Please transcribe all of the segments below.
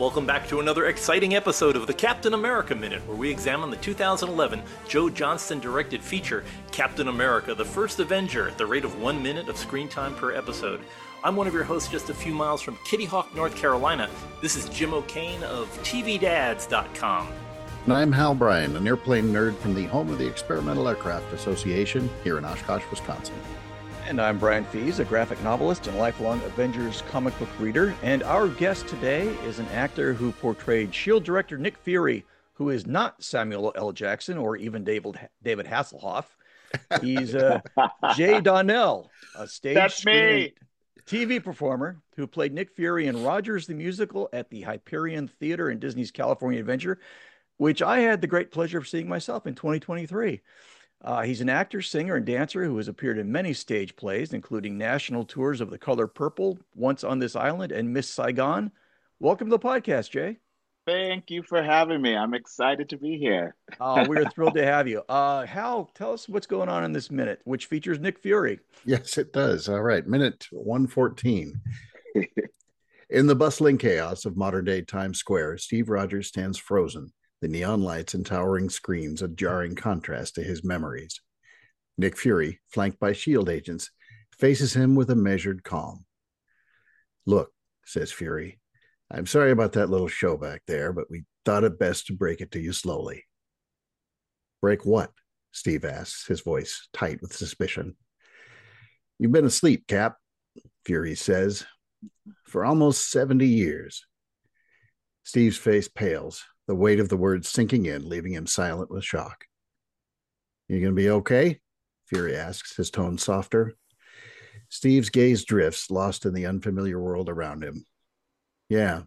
Welcome back to another exciting episode of the Captain America Minute, where we examine the 2011 Joe Johnston-directed feature, Captain America, the First Avenger, at the rate of 1 minute of screen time per episode. I'm one of your hosts just a few miles from Kitty Hawk, North Carolina. This is Jim O'Kane of TVDads.com. And I'm Hal Bryan, an airplane nerd from the home of the Experimental Aircraft Association here in Oshkosh, Wisconsin. And I'm Brian Fees, a graphic novelist and lifelong Avengers comic book reader. And our guest today is an actor who portrayed S.H.I.E.L.D. director Nick Fury, who is not Samuel L. Jackson or even David Hasselhoff. He's Jay Donnell, a stage screen TV performer who played Nick Fury in Rogers the Musical at the Hyperion Theater in Disney's California Adventure, which I had the great pleasure of seeing myself in 2023. He's an actor, singer, and dancer who has appeared in many stage plays, including national tours of The Color Purple, Once on This Island, and Miss Saigon. Welcome to the podcast, Jay. Thank you for having me. I'm excited to be here. We're thrilled to have you. Hal, tell us what's going on in this minute, which features Nick Fury. Yes, it does. All right, minute 114. In the bustling chaos of modern-day Times Square, Steve Rogers stands frozen, the neon lights and towering screens a jarring contrast to his memories. Nick Fury, flanked by S.H.I.E.L.D. agents, faces him with a measured calm. "Look," says Fury, "I'm sorry about that little show back there, but we thought it best to break it to you slowly." "Break what?" Steve asks, his voice tight with suspicion. "You've been asleep, Cap," Fury says, "for almost 70 years. Steve's face pales, the weight of the words sinking in, leaving him silent with shock. "You gonna be okay?" Fury asks, his tone softer. Steve's gaze drifts, lost in the unfamiliar world around him. Yeah,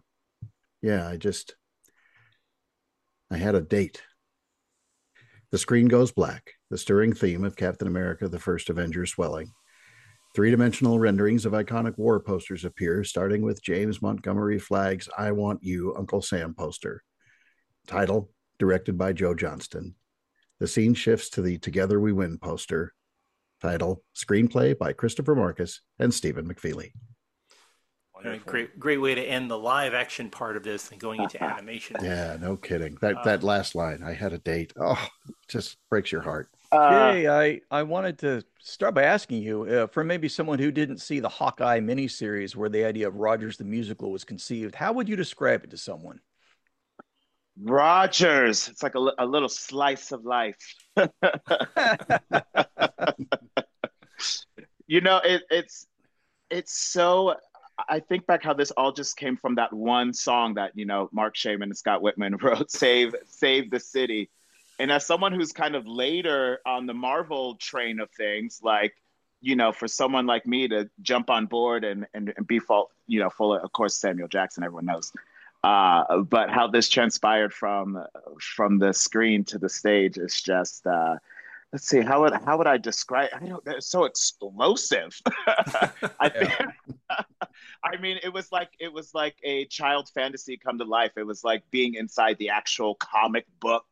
I had a date." The screen goes black, the stirring theme of Captain America, the First Avenger swelling. Three-dimensional renderings of iconic war posters appear, starting with James Montgomery Flagg's "I Want You, Uncle Sam" poster. Title, directed by Joe Johnston. The scene shifts to the "Together We Win" poster. Title, screenplay by Christopher Marcus and Stephen McFeely. Great way to end the live action part of this and going into animation. Yeah, no kidding. That last line, "I had a date." Oh, just breaks your heart. Jay, I wanted to start by asking you, for maybe someone who didn't see the Hawkeye miniseries where the idea of Rogers the Musical was conceived, how would you describe it to someone? Rogers, it's like a little slice of life. It's so. I think back how this all just came from that one song that Mark Shaiman and Scott Whitman wrote, "Save the City." And as someone who's kind of later on the Marvel train of things, like for someone like me to jump on board and be full of course, Samuel Jackson, everyone knows. But how this transpired from the screen to the stage is just let's see, how would I describe? I don't know, it's so explosive. I think I mean it was like a child fantasy come to life. It was like being inside the actual comic book,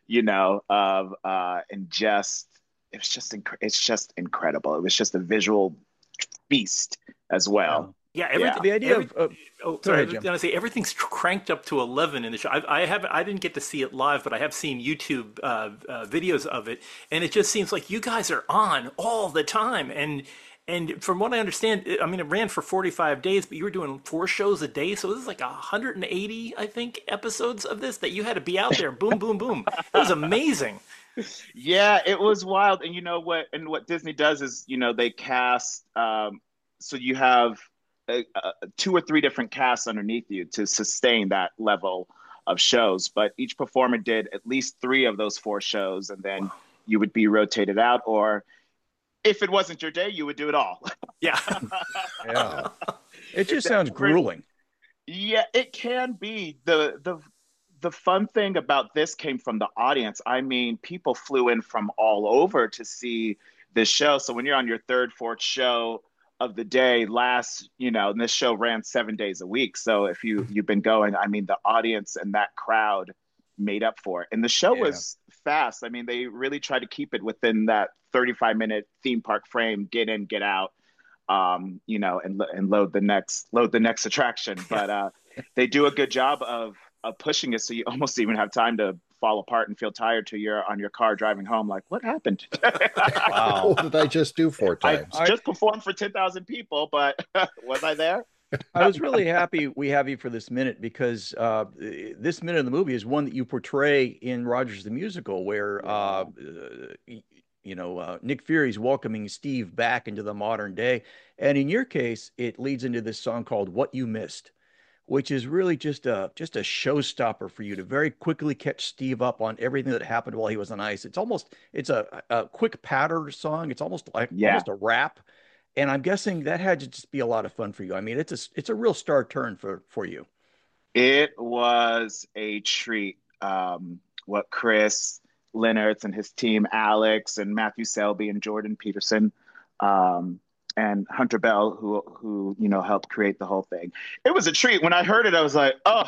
of and just it's just incredible. It was just a visual feast as well. Yeah, the idea of sorry, I was going to say everything's cranked up to 11 in the show. I didn't get to see it live, but I have seen YouTube videos of it, and it just seems like you guys are on all the time. And from what I understand, I mean, it ran for 45 days, but you were doing 4 shows a day, so this is like 180, I think, episodes of this that you had to be out there. Boom, boom, boom. It was amazing. Yeah, it was wild. And what Disney does is they cast. So you have 2 or 3 different casts underneath you to sustain that level of shows, but each performer did at least 3 of those 4 shows, and then you would be rotated out, or if it wasn't your day, you would do it all. Yeah. Yeah. It just sounds grueling. Yeah, it can be. The fun thing about this came from the audience. I mean, people flew in from all over to see this show. So when you're on your 3rd, 4th show of the day, and this show ran 7 days a week. So if you've been going, I mean, the audience and that crowd made up for it. And the show was fast. I mean, they really tried to keep it within that 35-minute theme park frame, get in, get out, and load the next attraction. But they do a good job of pushing it, so you almost even have time to fall apart and feel tired till you're on your car driving home. Like, what happened? Wow. What did I just do 4 times? I just performed for 10,000 people, but was I there? I was really happy we have you for this minute because this minute of the movie is one that you portray in Rogers the Musical, where Nick Fury's welcoming Steve back into the modern day, and in your case, it leads into this song called "What You Missed," which is really just a showstopper for you to very quickly catch Steve up on everything that happened while he was on ice. It's a quick patter song. It's almost like almost a rap. And I'm guessing that had to just be a lot of fun for you. I mean, it's a real star turn for you. It was a treat. What Chris Leonards and his team, Alex and Matthew Selby and Jordan Peterson, and Hunter Bell, who helped create the whole thing. It was a treat. When I heard it, I was like, oh,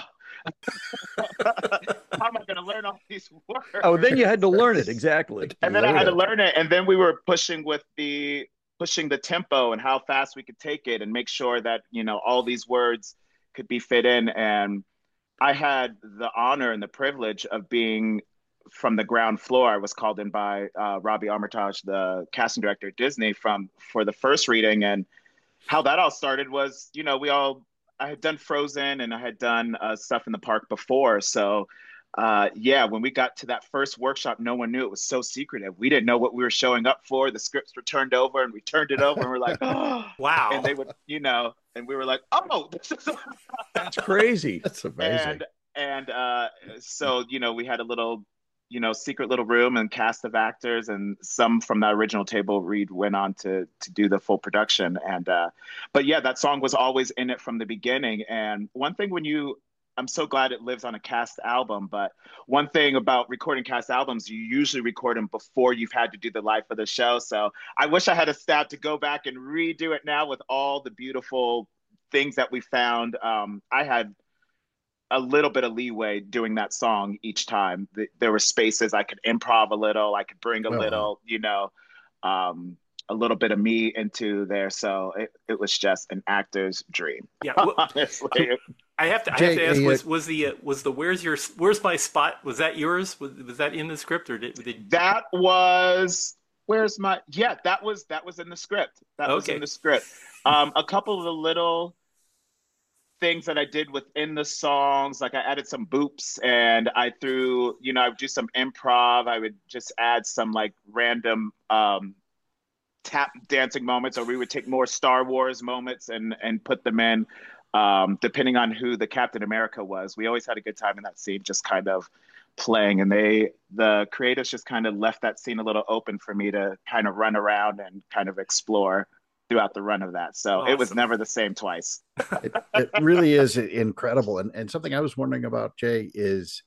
how am I going to learn all these words? Oh, then you had to learn it exactly. And then I had to learn it, and then we were pushing the tempo and how fast we could take it and make sure that all these words could be fit in. And I had the honor and the privilege of being from the ground floor. I was called in by Robbie Armitage, the casting director at Disney, for the first reading. And how that all started was, I had done Frozen and I had done stuff in the park before. So when we got to that first workshop, no one knew. It was so secretive. We didn't know what we were showing up for. The scripts were turned over and we turned it over and we're like, oh, wow. And they would, and we were like, oh, this is that's crazy. That's amazing. And so, we had a little, secret little room and cast of actors, and some from that original table read went on to do the full production. And, but yeah, that song was always in it from the beginning. And one thing I'm so glad it lives on a cast album. But one thing about recording cast albums, you usually record them before you've had to do the life of the show. So I wish I had a staff to go back and redo it now with all the beautiful things that we found. I had a little bit of leeway doing that song each time. There were spaces I could improv a little, I could bring a little, a little bit of me into there. So it was just an actor's dream. Yeah. Well, honestly. I have to ask, was the where's my spot? Was that yours? Was that in the script or did that was that was in the script. That was in the script. A couple of the little things that I did within the songs, like I added some boops and I threw, I would do some improv. I would just add some like random tap dancing moments, or we would take more Star Wars moments and put them in. Depending on who the Captain America was. We always had a good time in that scene, just kind of playing. And the creatives just kind of left that scene a little open for me to kind of run around and kind of explore throughout the run of that. So awesome. It was never the same twice. It really is incredible. And something I was wondering about, Jay, is,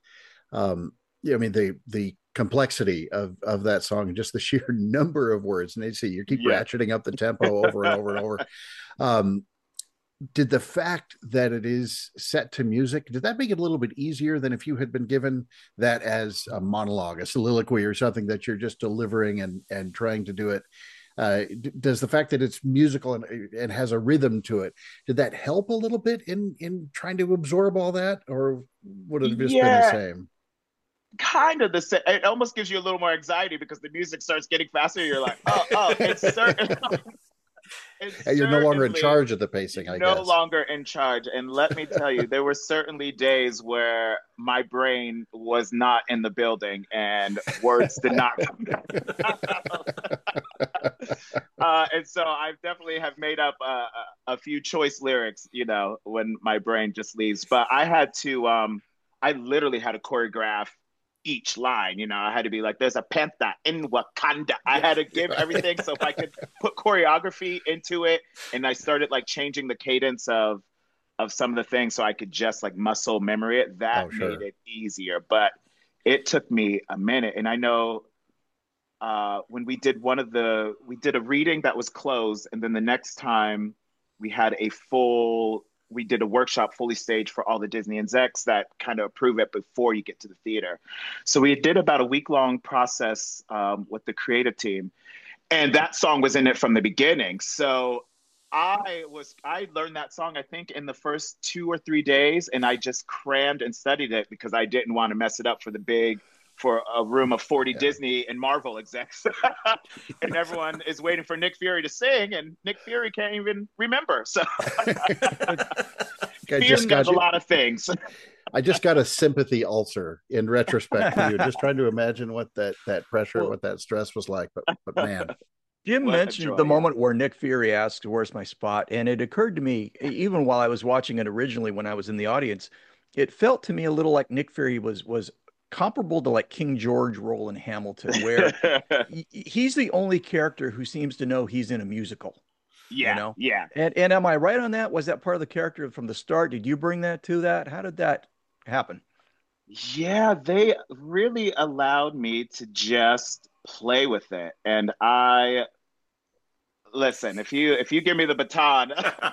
the complexity of that song and just the sheer number of words. And they see you keep ratcheting up the tempo over and over and over. Did the fact that it is set to music, did that make it a little bit easier than if you had been given that as a monologue, a soliloquy or something that you're just delivering and trying to do it? Does the fact that it's musical and has a rhythm to it, did that help a little bit in trying to absorb all that, or would it have just been the same? Kind of the same. It almost gives you a little more anxiety because the music starts getting faster. You're like, oh, it's certain. You're no longer in charge of the pacing, I guess. No longer in charge. And let me tell you, there were certainly days where my brain was not in the building and words did not come out. And so I definitely have made up a few choice lyrics, when my brain just leaves. But I had to, I literally had to choreograph each line. I had to be like, there's a panther in Wakanda. I had to give everything. So if I could put choreography into it, and I started like changing the cadence of some of the things so I could just like muscle memory it, that made it easier. But it took me a minute. And I know when we did a reading that was closed, and then the next time we had we did a workshop fully staged for all the Disney execs that kind of approve it before you get to the theater. So we did about a week-long process with the creative team, and that song was in it from the beginning. So I learned that song I think in the first 2 or 3 days, and I just crammed and studied it because I didn't want to mess it up for a room of 40 Yeah. Disney and Marvel execs. And everyone is waiting for Nick Fury to sing, and Nick Fury can't even remember. So I Fear just does got a lot of things. I just got a sympathy ulcer in retrospect for you, just trying to imagine what that pressure, Well, what that stress was like. But man, Jim What a mentioned the joy, yeah. moment where Nick Fury asked, "Where's my spot?" And it occurred to me, even while I was watching it originally, when I was in the audience, it felt to me a little like Nick Fury was comparable to like King George role in Hamilton, where he's the only character who seems to know he's in a musical, you Yeah, know? yeah. And am I right on that? Was that part of the character from the start? Did you bring that to that? How did that happen? Yeah, they really allowed me to just play with it. And I listen, if you give me the baton,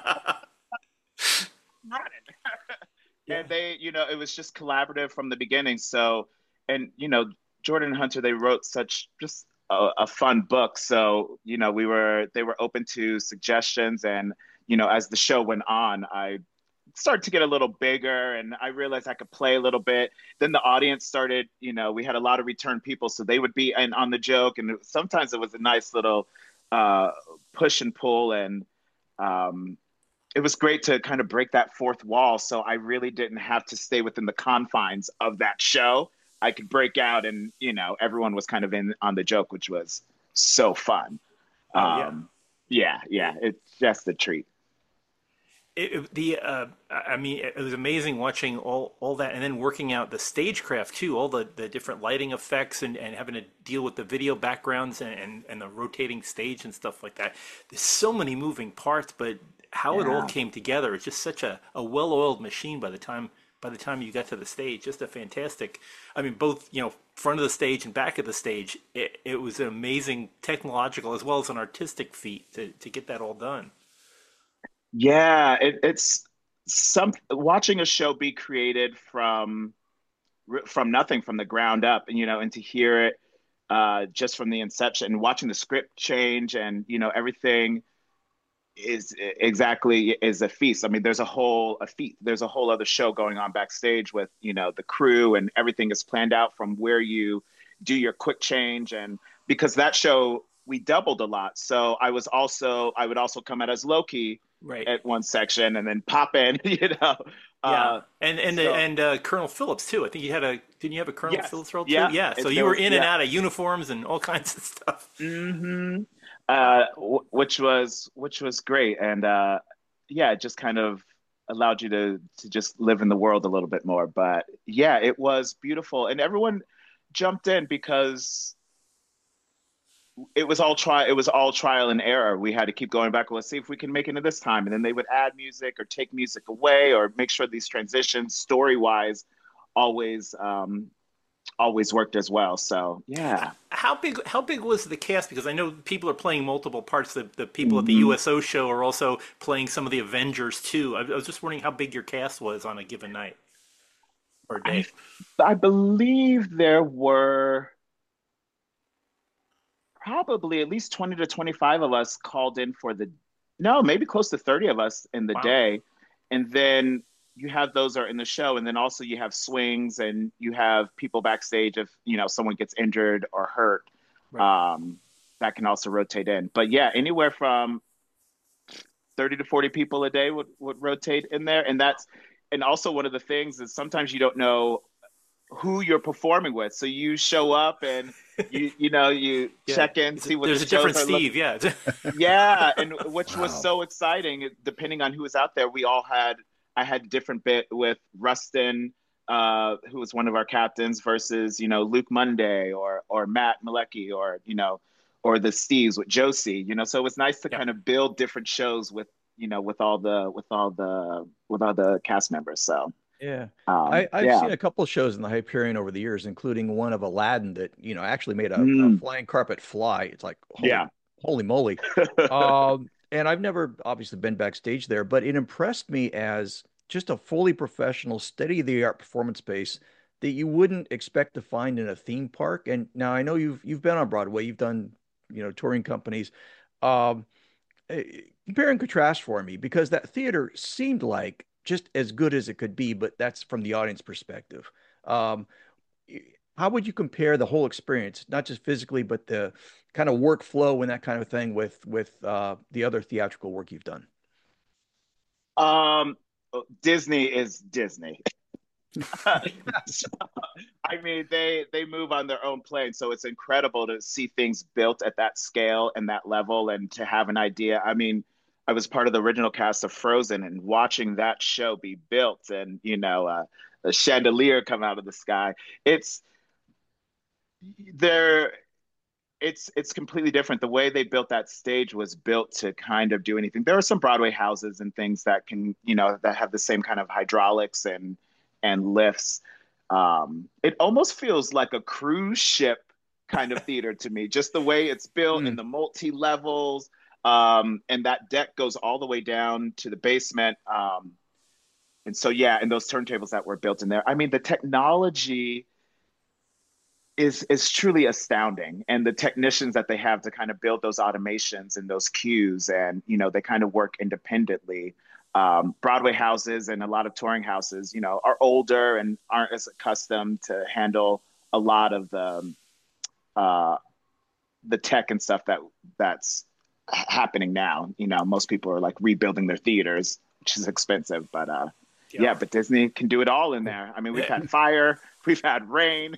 running. Yeah. And they, it was just collaborative from the beginning. So, and Jordan and Hunter, they wrote such just a fun book. So, they were open to suggestions, and as the show went on, I started to get a little bigger, and I realized I could play a little bit. Then the audience started, we had a lot of return people, so they would be in on the joke, and sometimes it was a nice little uh, push and pull, and um, it was great to kind of break that fourth wall. So I really didn't have to stay within the confines of that show. I could break out, and everyone was kind of in on the joke, which was so fun. Oh yeah. Yeah, yeah, it's just a treat. I mean, it was amazing watching all that, and then working out the stagecraft too, all the different lighting effects, and having to deal with the video backgrounds and the rotating stage and stuff like that. There's so many moving parts, but how it all Yeah. came together, it's just such a well-oiled machine by the time you got to the stage. Just a fantastic, I mean, both, front of the stage and back of the stage. It was an amazing technological as well as an artistic feat to get that all done. Yeah, it's some watching a show be created from nothing, from the ground up, and to hear it just from the inception, and watching the script change, and everything is a feast. I mean, there's a whole other show going on backstage with the crew, and everything is planned out from where you do your quick change. And because that show we doubled a lot, so I would also come out as Loki Right. at one section and then pop in, Yeah, uh so and Colonel Phillips too. I think you had a didn't you have a Colonel yes, Phillips role too? yeah, Yeah, so it, you there were was, in and yeah. out of uniforms and all kinds of stuff. Hmm. Wow. Which was great, and yeah, it just kind of allowed you to just live in the world a little bit more. But yeah, it was beautiful, and everyone jumped in because it was all trial and error. We had to keep going back. Let's see if we can make it this time, and then they would add music or take music away or make sure these transitions, story wise, always always worked as well. So yeah. How big was the cast? Because I know people are playing multiple parts. The people at the Mhm. USO show are also playing some of the Avengers too. I was just wondering how big your cast was on a given night or I day. I believe there were probably at least 20 to 25 of us called in for the no, maybe close to 30 of us in the Wow. day. And then you have those are in the show, and then also you have swings, and you have people backstage if someone gets injured or hurt. Right. Um, that can also rotate in. But yeah, anywhere from 30 to 40 people a day would rotate in there. And also one of the things is sometimes you don't know who you're performing with. So you show up, and you Yeah. check in, see what the There's a shows different are Steve. looking. Yeah. Yeah, and which was wow. so exciting. Depending on who was out there, I had different bit with Rustin, who was one of our captains, versus Luke Monday or Matt Malecki, or the Steves with Josie. So it was nice to Yeah. kind of build different shows with with all the cast members. So Yeah. I've yeah. seen a couple of shows in the Hyperion over the years, including one of Aladdin that, actually made a Mm, flying carpet fly. It's like, yeah. holy moly. And I've never obviously been backstage there, but it impressed me as just a fully professional, state-of-the-art performance space that you wouldn't expect to find in a theme park. And now I know you've been on Broadway, you've done, touring companies. Um, compare and contrast for me, because that theater seemed like just as good as it could be, but that's from the audience perspective. Um, how would you compare the whole experience, not just physically, but the kind of workflow and that kind of thing with the other theatrical work you've done? Um, Disney is Disney. So, I mean, they move on their own plane, so it's incredible to see things built at that scale and that level, and to have an idea. I mean, I was part of the original cast of Frozen, and watching that show be built, and a chandelier come out of the sky. It's there. It's completely different. The way they built that stage was built to kind of do anything. There are some Broadway houses and things that can, that have the same kind of hydraulics and lifts. It almost feels like a cruise ship kind of theater to me, just the way it's built and Mm. the multi levels. And that deck goes all the way down to the basement. And so, yeah, and those turntables that were built in there. I mean, the technology is truly astounding, and the technicians that they have to kind of build those automations and those cues, and they kind of work independently. Broadway houses and a lot of touring houses, are older and aren't as accustomed to handle a lot of uh, the tech and stuff that's happening now. Most people are like rebuilding their theaters, which is expensive, but Yeah. yeah, but Disney can do it all in there. I mean, we've had fire, we've had rain.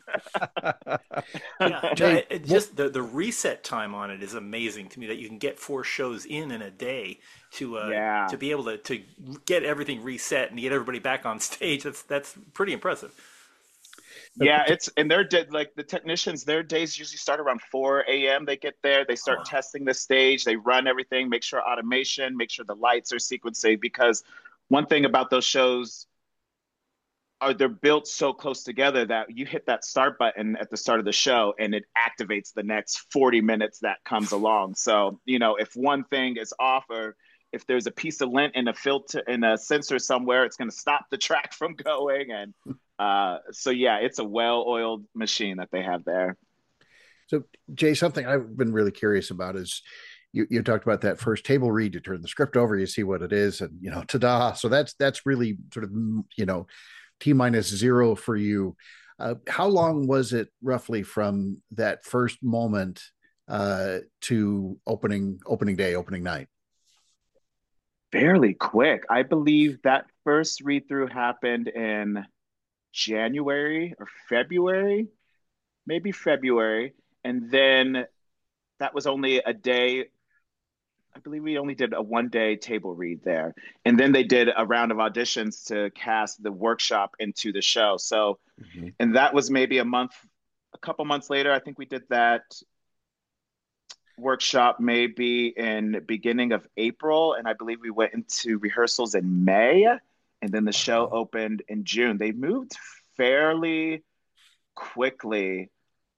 Yeah, no, Jay, just the reset time on it is amazing to me, that you can get 4 shows in a day Yeah. to be able to get everything reset and get everybody back on stage. That's pretty impressive. Yeah, and like the technicians, their days usually start around 4 a.m. They get there, they start Oh, testing the stage, they run everything, make sure automation, make sure the lights are sequencing. Because one thing about those shows are they're built so close together that you hit that start button at the start of the show and it activates the next 40 minutes that comes along. So, if one thing is off, or if there's a piece of lint in a filter in a sensor somewhere, it's going to stop the track from going. And so, yeah, it's a well-oiled machine that they have there. so Jay, something I've been really curious about is you talked about that first table read. You turn the script over, you see what it is, and ta-da! So that's really sort of T minus zero for you. How long was it roughly from that first moment to opening day, opening night? Fairly quick. I believe that first read through happened in January or February, maybe February. And then that was only a day. I believe we only did a 1 day table read there. And then they did a round of auditions to cast the workshop into the show. So, Mhm. and that was maybe a couple months later. I think we did that workshop maybe in beginning of April. And I believe we went into rehearsals in May. And then the show Wow. opened in June. They moved fairly quickly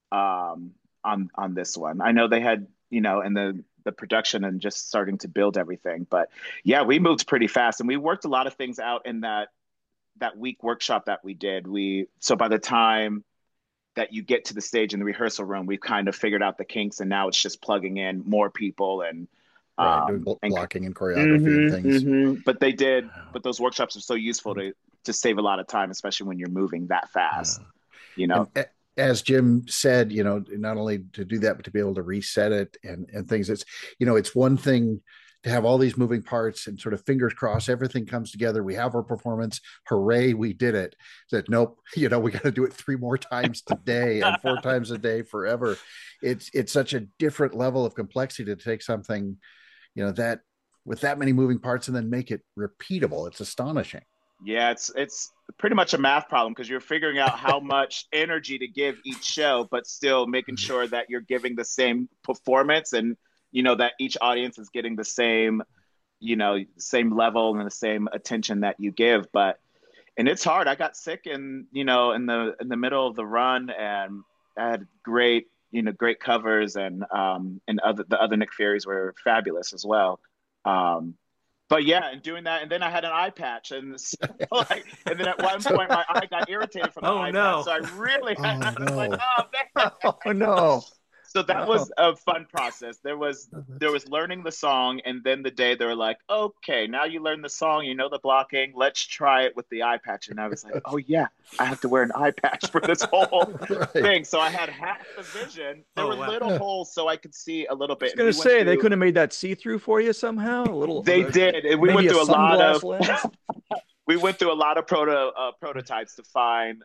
on this one. I know they had, in the production and just starting to build everything, but yeah, we moved pretty fast, and we worked a lot of things out in that week workshop that we did. So by the time that you get to the stage in the rehearsal room, we've kind of figured out the kinks, and now it's just plugging in more people and Right, doing um and blocking and choreography and things. but those workshops are so useful to save a lot of time, especially when you're moving that Yeah. fast, you And know. as Jim said, not only to do that, but to be able to reset it and things. It's one thing to have all these moving parts and sort of fingers crossed, everything comes together. We have our performance. Hooray, we did it. Said, nope, we got to do it 3 more times today and 4 times a day forever. It's such a different level of complexity to take something, that with that many moving parts and then make it repeatable. It's astonishing. Yeah, it's pretty much a math problem, because you're figuring out how much energy to give each show, but still making sure that you're giving the same performance, and that each audience is getting the same level and the same attention that you give. And it's hard. I got sick in the middle of the run, and I had great covers, and the other Nick Furies were fabulous as well. Um, but yeah, and doing that, and then I had an eye patch, and so, and then at one So, point my eye got irritated from the oh eye patch, no. so I really, oh I was like, no. oh man. Oh no. So that was a fun process. There was learning the song, and then the day they were like, okay, now you learn the song, you know the blocking, let's try it with the eye patch. And I was like, oh yeah, I have to wear an eye patch for this whole Right. thing. So I had half the vision. There Oh, were wow. little holes so I could see a little I bit. was And going we to went say they through- could have made that see-through for you somehow. A little. They did. And we maybe went through a lot sunglass of lens. we went through a lot of prototypes to find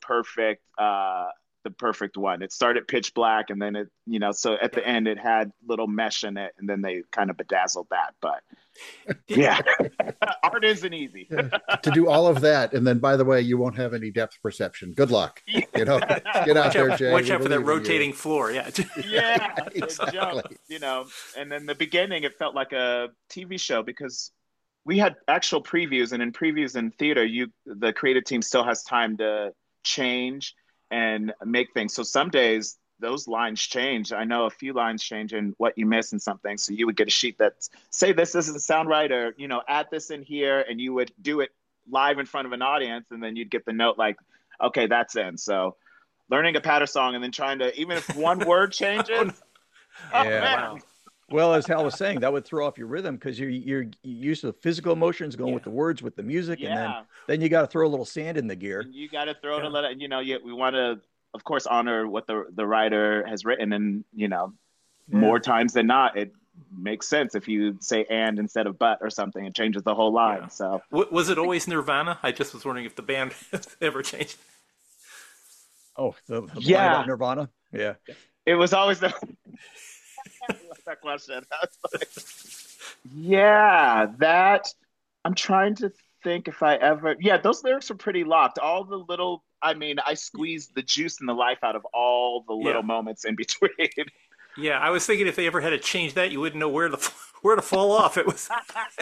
the perfect one. It started pitch black, and then so at the end it had little mesh in it, and then they kind of bedazzled that. But yeah, art isn't easy. To do all of that, and then by the way, you won't have any depth perception. Good luck. Get out there, Jay. Watch out for that We believe in you. rotating floor. Yeah. Yeah, Exactly. it jumped, and then the beginning it felt like a TV show because we had actual previews, and in previews in theater, the creative team still has time to change and make things. So some days those lines change. I know a few lines change in what you miss and something. So you would get a sheet that say this doesn't sound right, or add this in here, and you would do it live in front of an audience, and then you'd get the note like, okay, that's in. So learning a patter song and then trying to, even if one word changes, Yeah. man. Wow. Well, as Hal was saying, that would throw off your rhythm because you're used to the physical emotions going with the words, with the music, and Yeah. then you got to throw a little sand in the gear. And you got to throw it a little, we want to, of course, honor what the writer has written. And, more times than not, it makes sense if you say and instead of but or something. It changes the whole line. Yeah. So Was it always Nirvana? I just was wondering if the band ever changed. Oh, the line Yeah. about Nirvana. Yeah. it was always I love that question. I was like, yeah, that I'm trying to think if I ever, those lyrics are pretty locked. All the little, I squeezed the juice and the life out of all the little moments in between. Yeah, I was thinking if they ever had to change that, you wouldn't know where to fall off. It was.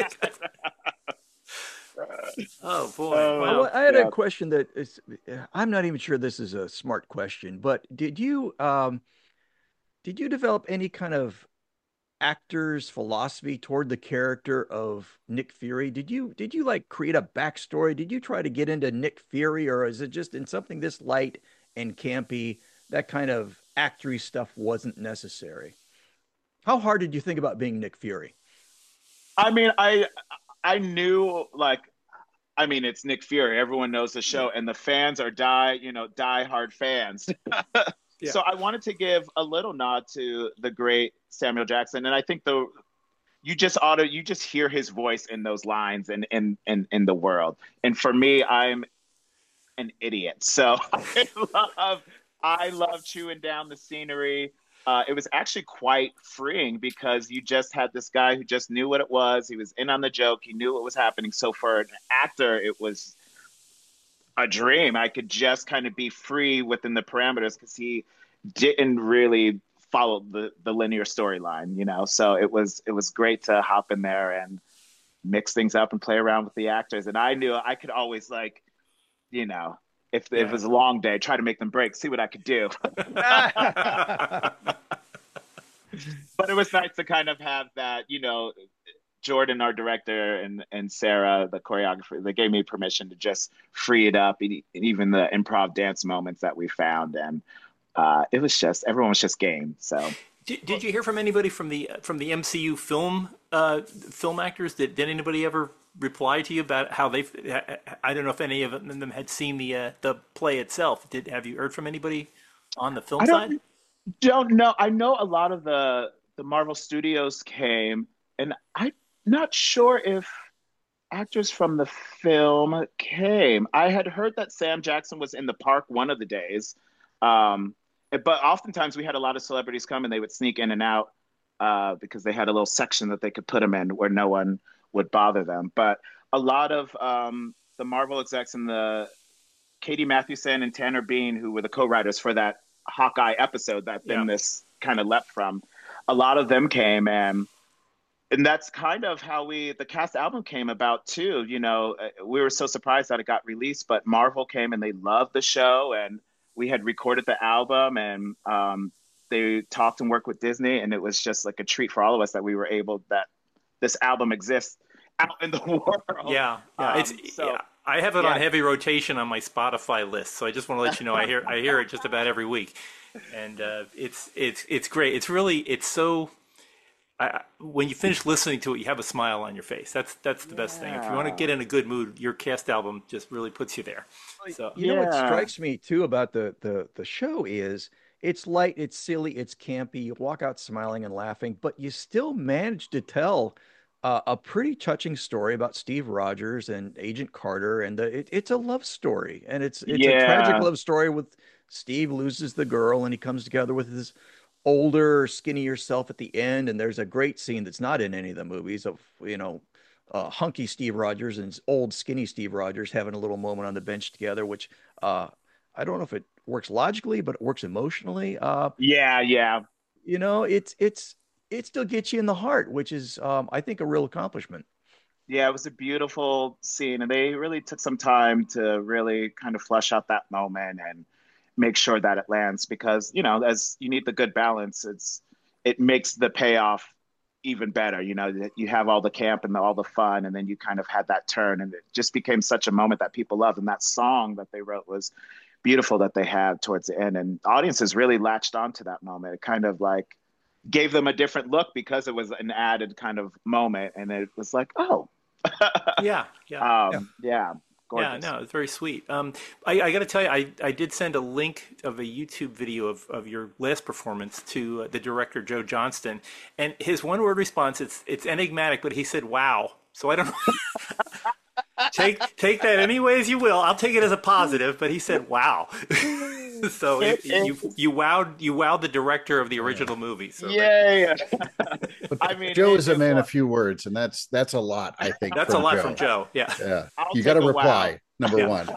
Oh boy! Wow. Well, I had a question that is, I'm not even sure this is a smart question, but did you develop any kind of actor's philosophy toward the character of Nick Fury? Did you like create a backstory? Did you try to get into Nick Fury, or is it just in something this light and campy, that kind of actory stuff wasn't necessary? How hard did you think about being Nick Fury? I knew it's Nick Fury. Everyone knows the show, and the fans are die hard fans. Yeah. So I wanted to give a little nod to the great Samuel Jackson, and I think you just hear his voice in those lines and in the world. And for me, I'm an idiot, so I love chewing down the scenery. It was actually quite freeing because you just had this guy who just knew what it was. He was in on the joke. He knew what was happening. So for an actor, it was a dream. I could just kind of be free within the parameters because he didn't really follow the linear storyline, So it was great to hop in there and mix things up and play around with the actors. And I knew I could always if it was a long day, try to make them break, see what I could do. But it was nice to kind of have that, Jordan, our director, and Sarah, the choreographer, they gave me permission to just free it up, and even the improv dance moments that we found. And everyone was just game. So Did you hear from anybody from the MCU film actors? Did anybody ever reply to you about how they? I don't know if any of them had seen the play itself. Have you heard from anybody on the film side? Don't know. I know a lot of the Marvel Studios came, and I'm not sure if actors from the film came. I had heard that Sam Jackson was in the park one of the days, but oftentimes we had a lot of celebrities come and they would sneak in and out because they had a little section that they could put them in where no one would bother them. But a lot of the Marvel execs and the Katie Mathewson and Tanner Bean, who were the co-writers for that Hawkeye episode that then this kind of leapt from, a lot of them came, and that's kind of how the cast album came about too. We were so surprised that it got released, but Marvel came and they loved the show, and we had recorded the album, and they talked and worked with Disney, and it was just like a treat for all of us that that this album exists out in the world. Yeah. I have it Yeah. on heavy rotation on my Spotify list, so I just want to let you know I hear it just about every week, and it's great. It's so. When you finish listening to it, you have a smile on your face. That's the best thing. If you want to get in a good mood, your Cast album just really puts you there. So You know what Yeah. strikes me too about the show is it's light, it's silly, it's campy. You walk out smiling and laughing, but you still manage to tell a pretty touching story about Steve Rogers and Agent Carter, and it's a love story, and it's a tragic Yeah. love story with Steve loses the girl, and he comes together with his older, skinnier self at the end, and there's a great scene that's not in any of the movies of hunky Steve Rogers and old skinny Steve Rogers having a little moment on the bench together, which I don't know if it works logically, but it works emotionally. Yeah. Yeah. It still gets you in the heart, which is I think a real accomplishment. Yeah, it was a beautiful scene, and they really took some time to really kind of flesh out that moment and make sure that it lands because, as you need the good balance, it makes the payoff even better. That you have all the camp and all the fun, and then you kind of had that turn, and it just became such a moment that people loved. And that song that they wrote was beautiful that they had towards the end, and audiences really latched onto that moment. It kind of like gave them a different look because it was an added kind of moment, and it was like, oh, yeah. yeah, Yeah, gorgeous. no, it's very sweet. I got to tell you, I did send a link of a YouTube video of your last performance to the director, Joe Johnston, and his one-word response, it's enigmatic, but he said, wow. So I don't know. Take that any way as you will. I'll take it as a positive, but he said, wow. So you wowed the director of the original movie. So Yay! I mean, Joe is a man of few words, and that's a lot, I think. that's a lot from Joe. Yeah. Yeah, I'll you got to take a reply. Number Yeah. one.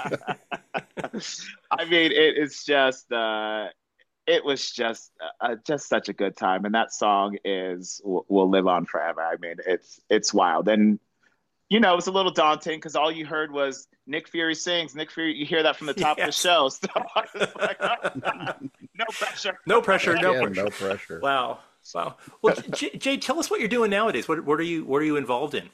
I mean, it's just it was just such a good time, and that song will live on forever. I mean, it's wild, and it was a little daunting because all you heard was Nick Fury sings. Nick Fury, you hear that from the top of the Yes. show. So I was like, no pressure. No pressure. No Yeah, pressure. no pressure. Wow. Well, Jay, tell us what you're doing nowadays. What are you involved in?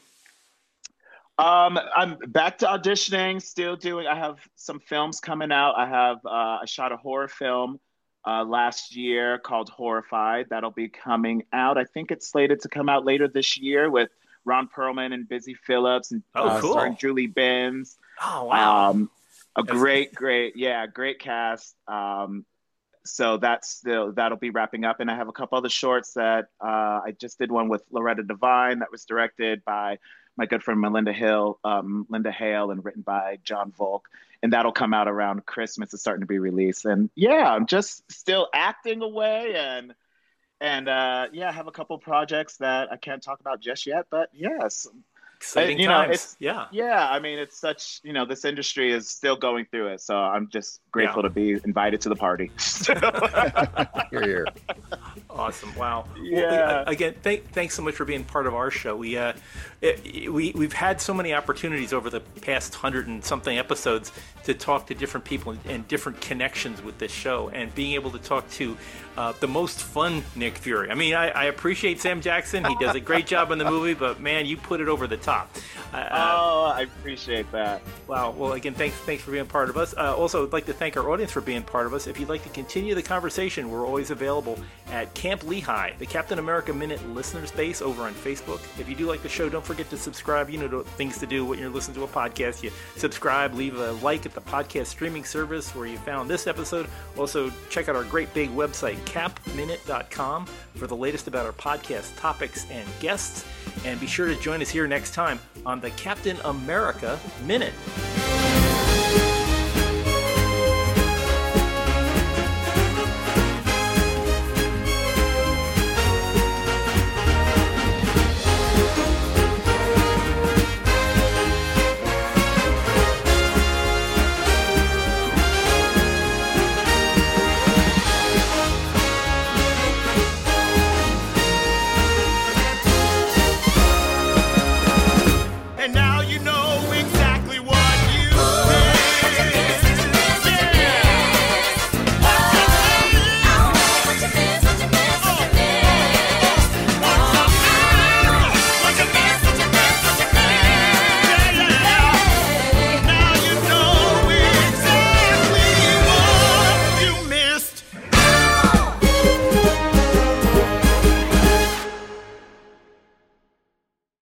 I'm back to auditioning. Still doing. I have some films coming out. I shot a horror film last year called Horrified. That'll be coming out. I think it's slated to come out later this year with Ron Perlman and Busy Phillips and Oh, cool. starring Julie Benz. Oh, wow. A great cast. So that'll be wrapping up, and I have a couple other shorts that I just did one with Loretta Devine that was directed by my good friend Linda Hale, and written by John Volk, and that'll come out around Christmas. It's starting to be released, and yeah, I'm just still acting away, and I have a couple projects that I can't talk about just yet, but yes. Exciting you know, times. Yeah. Yeah, I mean, it's such, this industry is still going through it. So I'm just grateful to be invited to the party. Here, here. Awesome. Wow. Yeah. Well, again, thanks so much for being part of our show. We've had so many opportunities over the past 100 and something episodes to talk to different people and different connections with this show, and being able to talk to the most fun Nick Fury. I mean, I appreciate Sam Jackson. He does a great job in the movie, but man, you put it over the top. I appreciate that. Wow. Well, again, thanks for being part of us. Also, I'd like to thank our audience for being part of us. If you'd like to continue the conversation, we're always available at Camp Lehigh, the Captain America Minute listener space over on Facebook. If you do like the show, don't forget to subscribe. You know the things to do when you're listening to a podcast. You subscribe, leave a like at the podcast streaming service where you found this episode. Also, check out our great big website, capminute.com, for the latest about our podcast topics and guests. And be sure to join us here next time on the Captain America Minute.